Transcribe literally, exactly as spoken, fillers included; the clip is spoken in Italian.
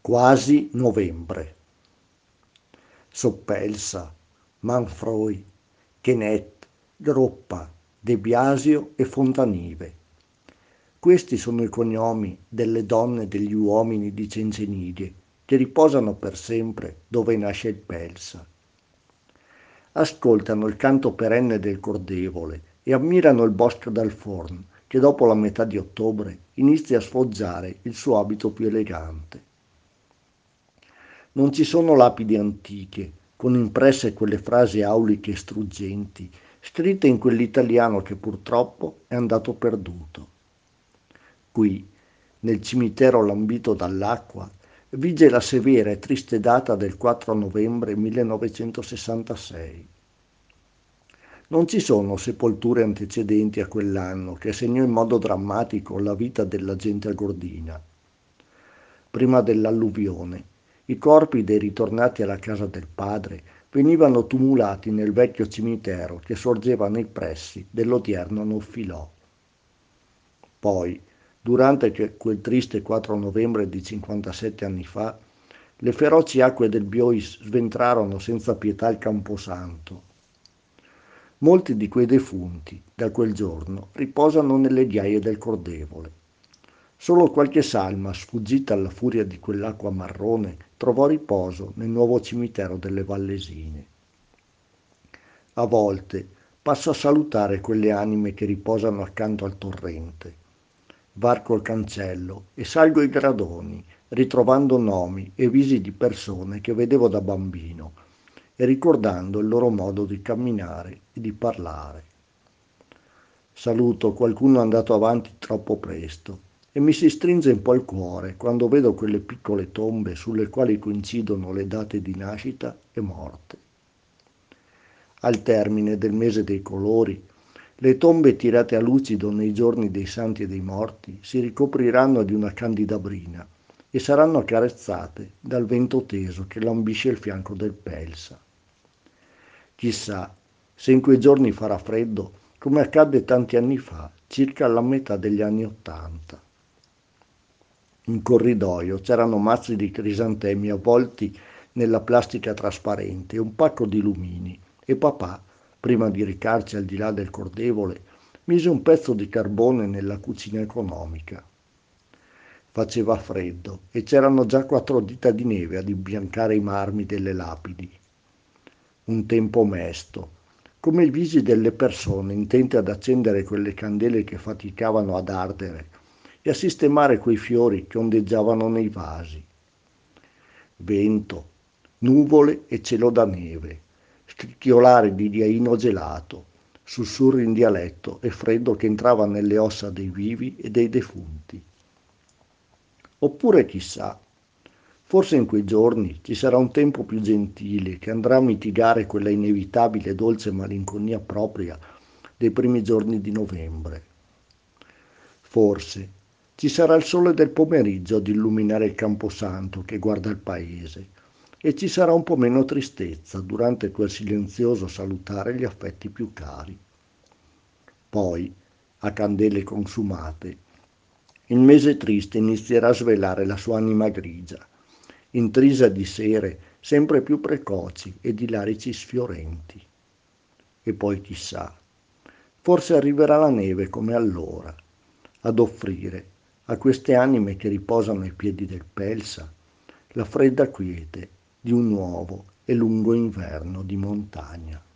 Quasi novembre. Soppelsa, Manfroi, Chenet, Groppa, De Biasio e Fontanive. Questi sono i cognomi delle donne e degli uomini di Cencenighe che riposano per sempre dove nasce il Pelsa. Ascoltano il canto perenne del cordevole e ammirano il bosco d'Alforn che dopo la metà di ottobre inizia a sfoggiare il suo abito più elegante. Non ci sono lapidi antiche, con impresse quelle frasi auliche e struggenti, scritte in quell'italiano che purtroppo è andato perduto. Qui, nel cimitero lambito dall'acqua, vige la severa e triste data del quattro novembre millenovecentosessantasei. Non ci sono sepolture antecedenti a quell'anno che segnò in modo drammatico la vita della gente agordina. Prima dell'alluvione, i corpi dei ritornati alla casa del padre venivano tumulati nel vecchio cimitero che sorgeva nei pressi dell'odierno Nofilò. Poi, durante quel triste quattro novembre di cinquantasette anni fa, le feroci acque del Biois sventrarono senza pietà il Camposanto. Molti di quei defunti, da quel giorno, riposano nelle ghiaie del Cordevole. Solo qualche salma, sfuggita alla furia di quell'acqua marrone, trovò riposo nel nuovo cimitero delle Vallesine. A volte passo a salutare quelle anime che riposano accanto al torrente. Varco il cancello e salgo i gradoni, ritrovando nomi e visi di persone che vedevo da bambino e ricordando il loro modo di camminare e di parlare. Saluto qualcuno andato avanti troppo presto e mi si stringe un po' il cuore quando vedo quelle piccole tombe sulle quali coincidono le date di nascita e morte. Al termine del mese dei colori, le tombe tirate a lucido nei giorni dei santi e dei morti si ricopriranno di una candida brina e saranno accarezzate dal vento teso che lambisce il fianco del Pelsa. Chissà se in quei giorni farà freddo come accadde tanti anni fa, circa alla metà degli anni Ottanta. In corridoio c'erano mazzi di crisantemi avvolti nella plastica trasparente e un pacco di lumini e papà, prima di recarci al di là del cordevole, mise un pezzo di carbone nella cucina economica. Faceva freddo e c'erano già quattro dita di neve ad imbiancare i marmi delle lapidi. Un tempo mesto, come i visi delle persone intente ad accendere quelle candele che faticavano ad ardere e a sistemare quei fiori che ondeggiavano nei vasi. Vento, nuvole e cielo da neve, scricchiolare di ghiaino gelato, sussurri in dialetto e freddo che entrava nelle ossa dei vivi e dei defunti. Oppure chissà, forse in quei giorni ci sarà un tempo più gentile che andrà a mitigare quella inevitabile e dolce malinconia propria dei primi giorni di novembre. Forse ci sarà il sole del pomeriggio ad illuminare il camposanto che guarda il paese e ci sarà un po' meno tristezza durante quel silenzioso salutare gli affetti più cari. Poi, a candele consumate, il mese triste inizierà a svelare la sua anima grigia, intrisa di sere sempre più precoci e di larici sfiorenti. E poi chissà, forse arriverà la neve come allora, ad offrire a queste anime che riposano ai piedi del Pelsa la fredda quiete di un nuovo e lungo inverno di montagna.